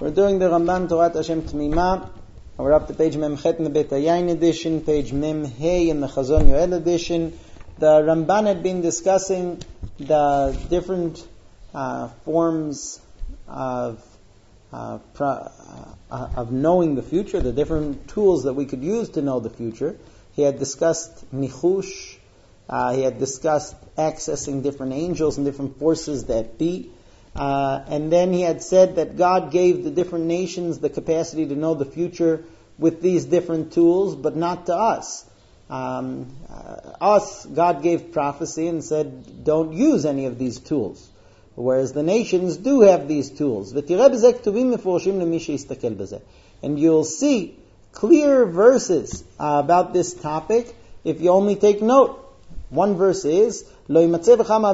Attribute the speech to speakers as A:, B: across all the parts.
A: We're doing the Ramban Torat Hashem Tmima. We're up to page Memchet in the Bet Hayayin edition, page Mem Hey in the Chazon Yoel edition. The Ramban had been discussing the different forms of knowing the future, the different tools that we could use to know the future. He had discussed Nichush. He had discussed accessing different angels and different forces that be. And then he had said that God gave the different nations the capacity to know the future with these different tools, but not to us. Us, God gave prophecy and said, don't use any of these tools. Whereas the nations do have these tools. And you'll see clear verses about this topic if you only take note. One verse is, there will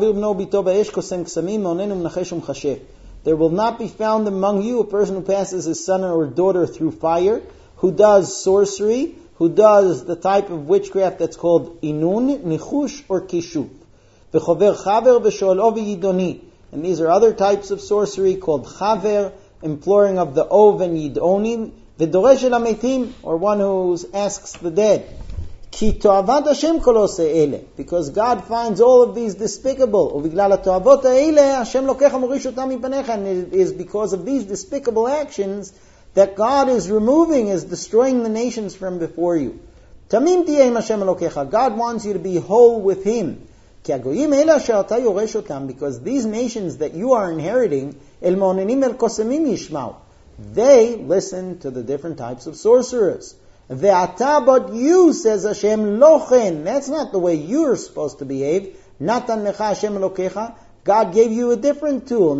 A: not be found among you a person who passes his son or daughter through fire, who does sorcery, who does the type of witchcraft that's called inun, nichush, or kishuf. And these are other types of sorcery called chaver, imploring of the ov and yidonim, v'doresh el hametim, or one who asks the dead. Because God finds all of these despicable. And it is because of these despicable actions that God is removing, is destroying the nations from before you. God wants you to be whole with Him. Because these nations that you are inheriting, they listen to the different types of sorcerers. But you, says Hashem, lochen. That's not the way you're supposed to behave. Natan lecha Hashem elokecha. God gave you a different tool.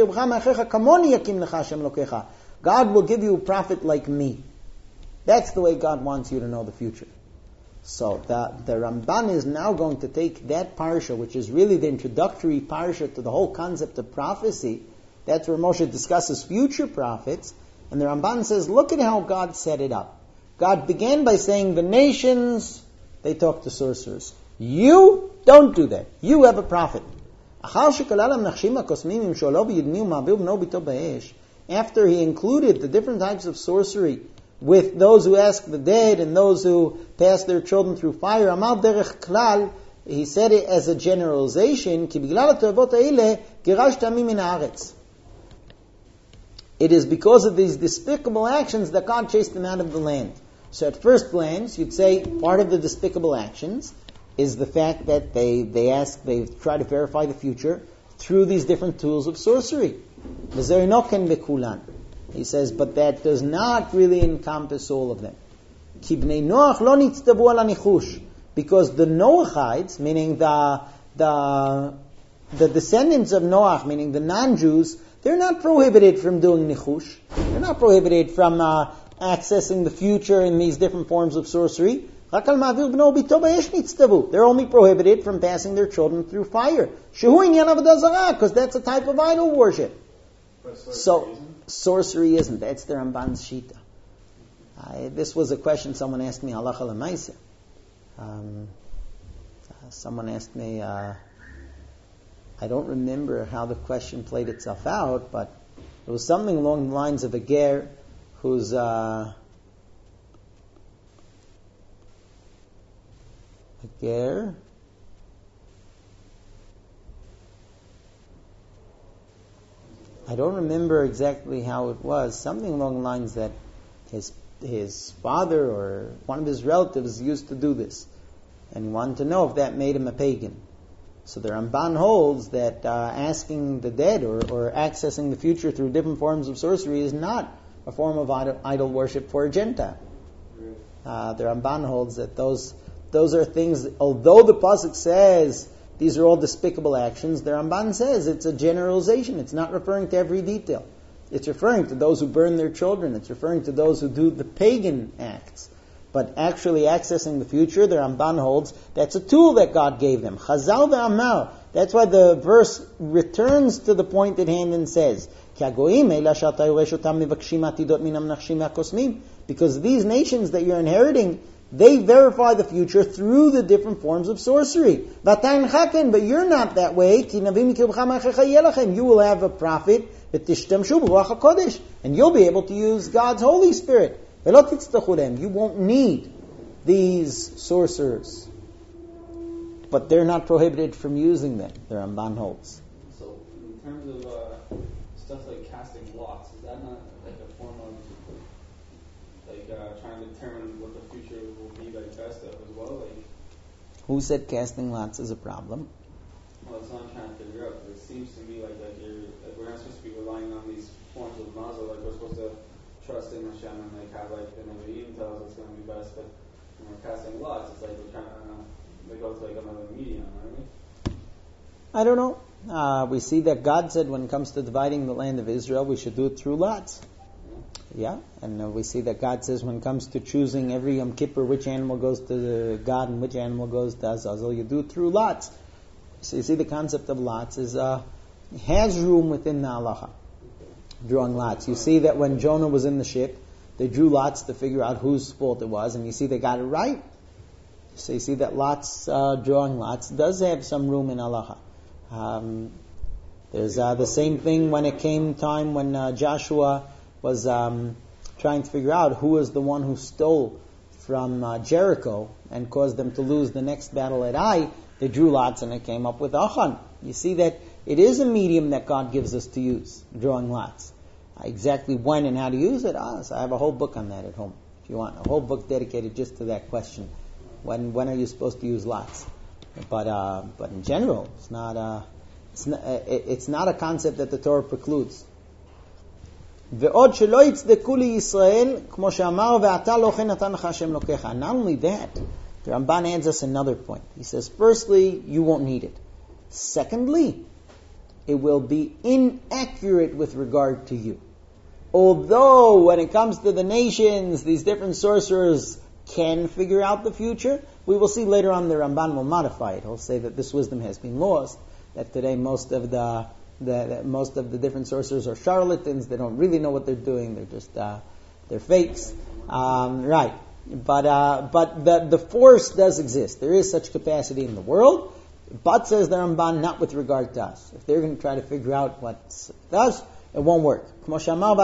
A: God will give you a prophet like me. That's the way God wants you to know the future. So the Ramban is now going to take that parsha, which is really the introductory parsha to the whole concept of prophecy. That's where Moshe discusses future prophets. And the Ramban says, look at how God set it up. God began by saying the nations, they talk to sorcerers. You don't do that. You have a prophet. After he included the different types of sorcery with those who ask the dead and those who pass their children through fire, he said it as a generalization. It is because of these despicable actions that God chased them out of the land. So at first glance, you'd say part of the despicable actions is the fact that they try to verify the future through these different tools of sorcery. He says, but that does not really encompass all of them. Because the Noachites, meaning the descendants of Noach, meaning the non-Jews, they're not prohibited from doing nichush. They're not prohibited from accessing the future in these different forms of sorcery. They're only prohibited from passing their children through fire. Because that's a type of idol worship. So, sorcery isn't. That's the Ramban's shita. This was a question someone asked me, halacha l'maaseh. Someone asked me, I don't remember how the question played itself out, but it was something along the lines of a ger who's a ger. I don't remember exactly how it was. Something along the lines that his father or one of his relatives used to do this, and he wanted to know if that made him a pagan. So the Ramban holds that asking the dead or accessing the future through different forms of sorcery is not a form of idol worship for a Gentile. The Ramban holds that those are things, although the pasuk says these are all despicable actions, the Ramban says it's a generalization. It's not referring to every detail. It's referring to those who burn their children. It's referring to those who do the pagan acts. But actually accessing the future, the Ramban holds, that's a tool that God gave them. Chazal ve'amar. That's why the verse returns to the point at hand and says, because these nations that you're inheriting, They verify the future through the different forms of sorcery. But you're not that way. You will have a prophet, and you'll be able to use God's Holy Spirit. You won't need these sorcerers. But they're not prohibited from using them, the Ramban holds.
B: So, in terms of stuff like casting lots, is that not like a form of trying to determine what the future will be like best of as well?
A: Who said casting lots is a problem?
B: Well, that's what I'm trying to figure out. It seems to me like we're not supposed to be relying on these forms of mazel. Like we're supposed to trust in Hashem and have the Nevi'im tell us what's going to be best. But when we're casting lots, it's like we're trying to go to another medium, aren't we?
A: I don't know. We see that God said when it comes to dividing the land of Israel, we should do it through lots. Yeah, and we see that God says when it comes to choosing every Yom Kippur which animal goes to God and which animal goes to Azazel, you do it through lots. So you see the concept of lots has room within the halacha, drawing lots. You see that when Jonah was in the ship, they drew lots to figure out whose fault it was, and you see they got it right. So you see that drawing lots does have some room in halacha. There's the same thing when it came time when Joshua was trying to figure out who was the one who stole from Jericho and caused them to lose the next battle at Ai. They drew lots and it came up with Achan. You see that it is a medium that God gives us to use, drawing lots. Exactly when and how to use it, so I have a whole book on that at home. If you want, a whole book dedicated just to that question. When are you supposed to use lots? But in general, it's not a concept that the Torah precludes. Not only that, the Ramban adds us another point. He says, firstly, you won't need it. Secondly, it will be inaccurate with regard to you. Although, when it comes to the nations, these different sorcerers can figure out the future, we will see later on the Ramban will modify it. He'll say that this wisdom has been lost, that today most of the different sorcerers are charlatans. They don't really know what they're doing. They're just they're fakes, right? But the force does exist. There is such capacity in the world. But says the Ramban, not with regard to us. If they're going to try to figure out what does, it won't work. As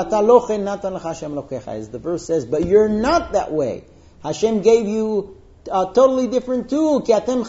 A: the verse says, but you're not that way. Hashem gave you a totally different tool.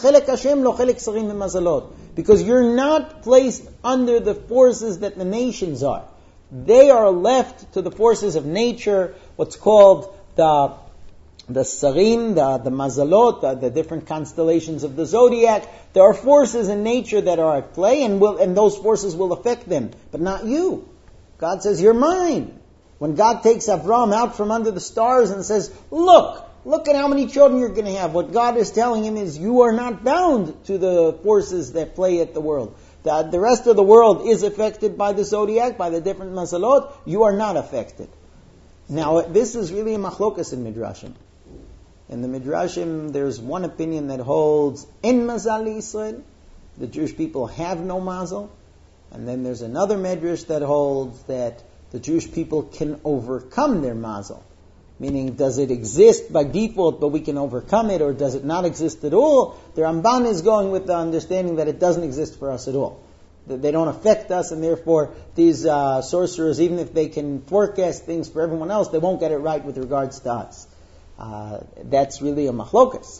A: Because you're not placed under the forces that the nations are. They are left to the forces of nature, what's called the sarim, the mazalot, the different constellations of the zodiac. There are forces in nature that are at play, and those forces will affect them, but not you. God says, you're mine. When God takes Avram out from under the stars and says, look at how many children you're going to have. What God is telling him is, you are not bound to the forces that play at the world. The rest of the world is affected by the zodiac, by the different mazalot. You are not affected. Now, this is really a machlokas in Midrashim. In the Midrashim, there's one opinion that holds in Mazal Yisrael, the Jewish people have no mazel, and then there's another Midrash that holds that the Jewish people can overcome their mazel. Meaning, does it exist by default, but we can overcome it, or does it not exist at all? The Ramban is going with the understanding that it doesn't exist for us at all. That they don't affect us, and therefore these sorcerers, even if they can forecast things for everyone else, they won't get it right with regards to us. That's really a machlokas.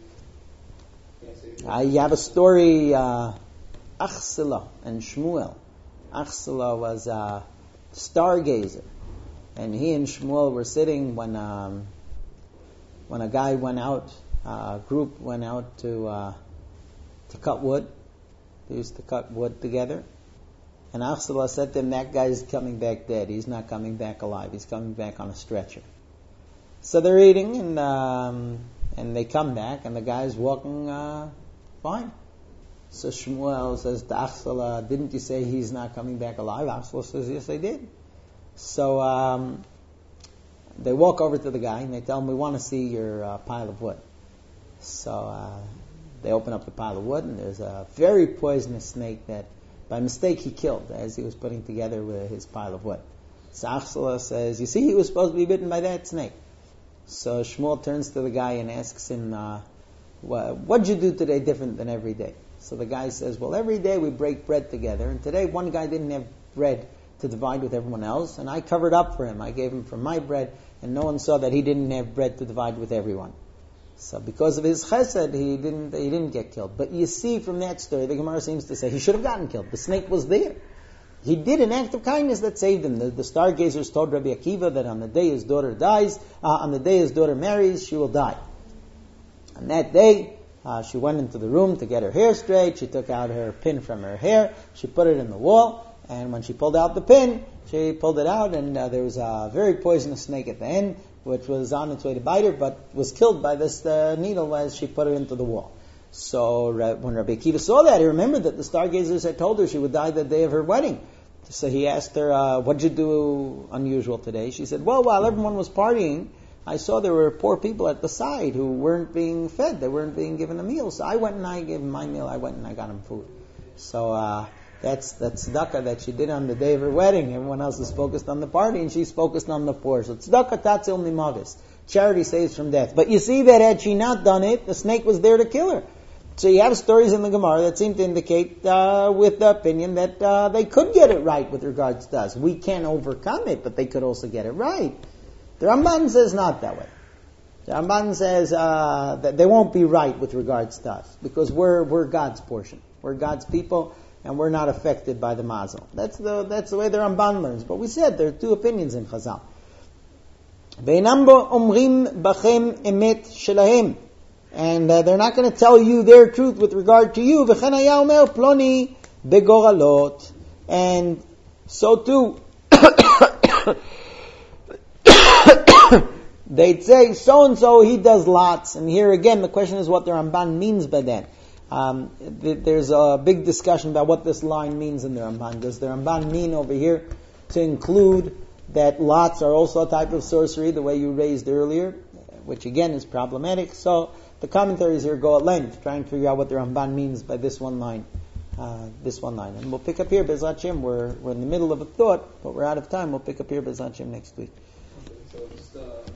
A: You have a story, Achsela and Shmuel. Achsela was a stargazer, and he and Shmuel were sitting when a guy went out, a group went out to cut wood. They used to cut wood together. And Achsela said to him, that guy's coming back dead. He's not coming back alive. He's coming back on a stretcher. So they're eating, and they come back, and the guy's walking fine. So Shmuel says to Achsela, didn't you say he's not coming back alive? Achsela says, yes, I did. So they walk over to the guy, and they tell him, we want to see your pile of wood. So they open up the pile of wood, and there's a very poisonous snake that, by mistake, he killed as he was putting together with his pile of wood. So Achsela says, you see, he was supposed to be bitten by that snake. So Shmuel turns to the guy and asks him, what'd you do today different than every day? So the guy says, well, every day we break bread together, and today one guy didn't have bread to divide with everyone else, and I covered up for him. I gave him from my bread, and no one saw that he didn't have bread to divide with everyone. So because of his chesed, he didn't get killed. But you see from that story, the Gemara seems to say he should have gotten killed. The snake was there. He did an act of kindness that saved him. The stargazers told Rabbi Akiva that on the day his daughter marries, she will die. On that day, she went into the room to get her hair straight. She took out her pin from her hair. She put it in the wall. And when she pulled out the pin, she pulled it out, and there was a very poisonous snake at the end, which was on its way to bite her, but was killed by this needle as she put it into the wall. So when Rabbi Akiva saw that, he remembered that the stargazers had told her she would die the day of her wedding. So he asked her, what'd you do unusual today? She said, well, while everyone was partying, I saw there were poor people at the side who weren't being fed. They weren't being given a meal. So I went and I gave them my meal. I went and I got them food. So that's tzedakah that she did on the day of her wedding. Everyone else is focused on the party, and she's focused on the poor. So tzedakah tatzil nimavis. Charity saves from death. But you see that had she not done it, the snake was there to kill her. So you have stories in the Gemara that seem to indicate with the opinion that they could get it right with regards to us. We can't overcome it, but they could also get it right. The Ramban says not that way. The Ramban says that they won't be right with regards to us because we're God's portion. We're God's people, and we're not affected by the mazel. That's the way the Ramban learns. But we said there are two opinions in Chazal. Ve'inam omrim bachem emet shelahem. And they're not going to tell you their truth with regard to you. V'chen haya omer ploni begoralot. And so too, they'd say, so-and-so, he does lots. And here again, the question is what the Ramban means by that. There's a big discussion about what this line means in the Ramban. Does the Ramban mean over here to include that lots are also a type of sorcery, the way you raised earlier, which again is problematic? So the commentaries here go at length, trying to figure out what the Ramban means by this one line. And we'll pick up here, Bezrat Hashem. We're in the middle of a thought, but we're out of time. We'll pick up here, Bezrat Hashem, next week.
B: So just